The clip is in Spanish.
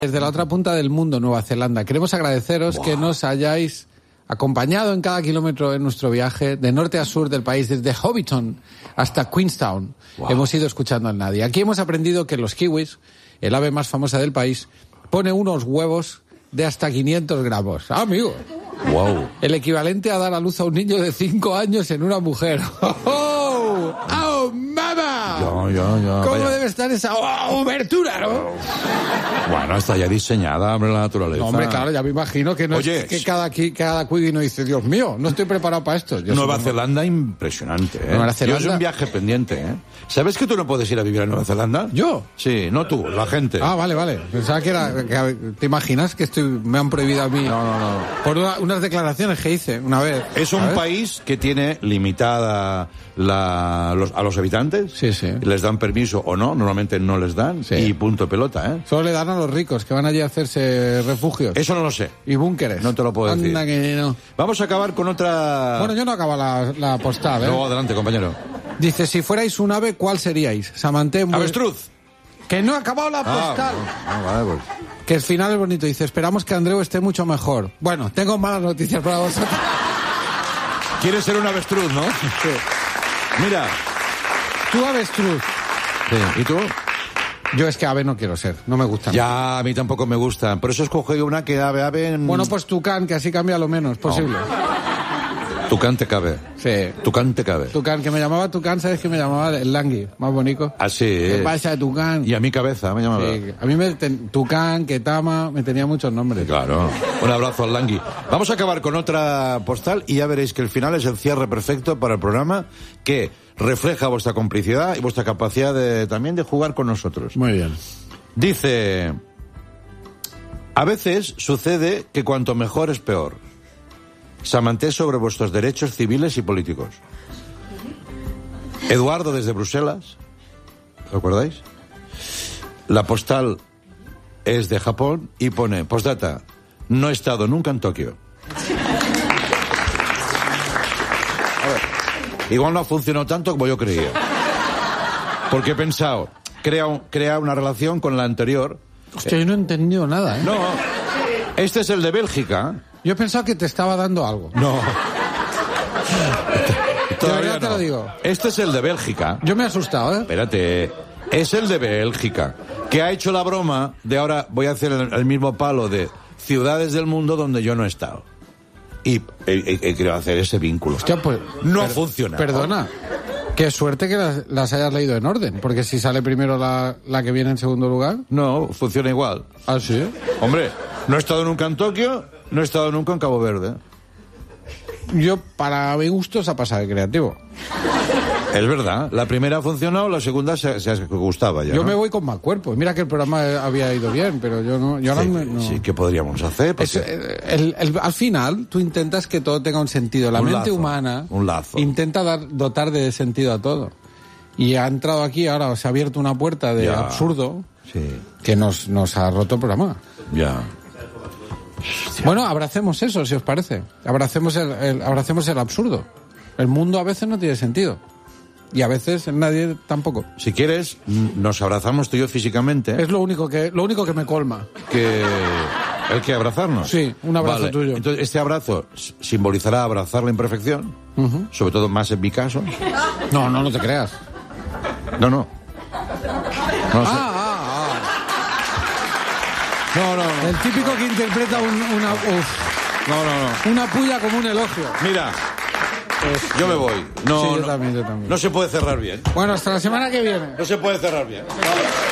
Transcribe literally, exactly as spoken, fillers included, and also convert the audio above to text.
Desde la otra punta del mundo, Nueva Zelanda. Queremos agradeceros wow. que nos hayáis acompañado en cada kilómetro en nuestro viaje de norte a sur del país, desde Hobbiton hasta Queenstown. Wow. Hemos ido escuchando al nadie. Aquí hemos aprendido que los kiwis, el ave más famosa del país, pone unos huevos de hasta quinientos gramos. ¡Ah, amigo! Wow. El equivalente a dar a luz a un niño de cinco años en una mujer. ¡Oh, oh! ¡Oh, mama! Ya, ya, ya. ¿Cómo vaya. debe estar esa obertura, no? Bueno, está ya diseñada, hombre, la naturaleza. No, hombre, claro, ya me imagino que no Oye, es que cada, cada cuigui no dice, Dios mío, no estoy preparado para esto. Yo Nueva supongo... Zelanda, impresionante, ¿eh? Nueva Zelanda... Yo es un viaje pendiente, ¿eh? ¿Sabes que tú no puedes ir a vivir a Nueva Zelanda? ¿Yo? Sí, no tú, la gente. Ah, vale, vale. Pensaba que era... Que, ¿te imaginas que estoy me han prohibido a mí? No, no, no. Por una, unas declaraciones que hice una vez. Es un ¿sabes? país que tiene limitada la, los, a los habitantes. Sí, sí. Les dan permiso o no, normalmente no les dan. Sí. Y punto pelota, ¿eh? Solo le dan a los ricos, que van allí a hacerse refugios. Eso no lo sé. Y búnkeres. No te lo puedo Anda decir. Que no. Vamos a acabar con otra... Bueno, yo no acabo la, la postal, ¿eh? No, adelante, compañero. Dice, si fuerais un ave, ¿cuál seríais? Samanté... Muy... Avestruz. Que no ha acabado la postal. Ah, no, vale, pues. Que el final es bonito. Dice, esperamos que Andreu esté mucho mejor. Bueno, tengo malas noticias para vosotros. ¿Quieres ser un avestruz, no? Sí. Mira. Tú avestruz. Sí. ¿Y tú? Yo es que ave no quiero ser, no me gusta. Ya, a mí tampoco me gusta. Por eso escogí una que ave, ave... En... Bueno, pues tucán, que así cambia lo menos posible. No. Tucán te cabe. Sí. Tucán te cabe. Tucán, que me llamaba Tucán, ¿sabes que me llamaba el Langui? Más bonito. Ah, sí. ¿Qué pasa, Tucán? Y a mi cabeza me llamaba. Sí. A mí me... Ten... Tucán, Ketama, me tenía muchos nombres. Claro. Un abrazo al Langui. Vamos a acabar con otra postal y ya veréis que el final es el cierre perfecto para el programa que refleja vuestra complicidad y vuestra capacidad de, también de jugar con nosotros. Muy bien. Dice... A veces sucede que cuanto mejor es peor. Samanté sobre vuestros derechos civiles y políticos. Eduardo desde Bruselas. ¿Recordáis? La postal es de Japón y pone, postdata, no he estado nunca en Tokio. A ver, igual no ha funcionado tanto como yo creía. Porque he pensado, crea, un, crea una relación con la anterior. Hostia, yo no he entendido nada, ¿eh? No, este es el de Bélgica. Yo he pensado que te estaba dando algo. No. Todavía te no. lo digo. Este es el de Bélgica. Yo me he asustado, ¿eh? Espérate. Es el de Bélgica, que ha hecho la broma de ahora voy a hacer el, el mismo palo de ciudades del mundo donde yo no he estado. Y he, he, he querido hacer ese vínculo. Hostia, pues... No per, funciona. Perdona. Qué suerte que las, las hayas leído en orden, porque si sale primero la, la que viene en segundo lugar... No, funciona igual. ¿Ah, sí? Hombre, no he estado nunca en Tokio, no he estado nunca en Cabo Verde. Yo, para mi gusto, se ha pasado el creativo. Es verdad, la primera funcionó, la segunda se, se gustaba ya. Yo ¿no? me voy con más cuerpo. Mira que el programa había ido bien, pero yo no... Yo sí, ahora no... sí, ¿qué podríamos hacer? Es, el, el, al final, tú intentas que todo tenga un sentido. La un mente lazo, humana un lazo. intenta dar, dotar de sentido a todo. Y ha entrado aquí, ahora se ha abierto una puerta de ya. absurdo Sí. que nos, nos ha roto el programa. Ya. Bueno, abracemos eso, si os parece. Abracemos el, el, abracemos el absurdo. El mundo a veces no tiene sentido. Y a veces nadie tampoco. Si quieres, nos abrazamos tú y yo físicamente. Es lo único que, lo único que me colma. Que hay que abrazarnos. Sí, un abrazo vale. tuyo. Entonces, este abrazo simbolizará abrazar la imperfección, uh-huh. sobre todo más en mi caso. No, no, no te creas. No, no. No sé. Ah, ah, ah. No, no, no. El típico que interpreta un, una, uf, no, no, no. una puya como un elogio. Mira, pues, yo me voy. No, sí, yo no, también, yo también. No se puede cerrar bien. Bueno, hasta la semana que viene. No se puede cerrar bien. Vale.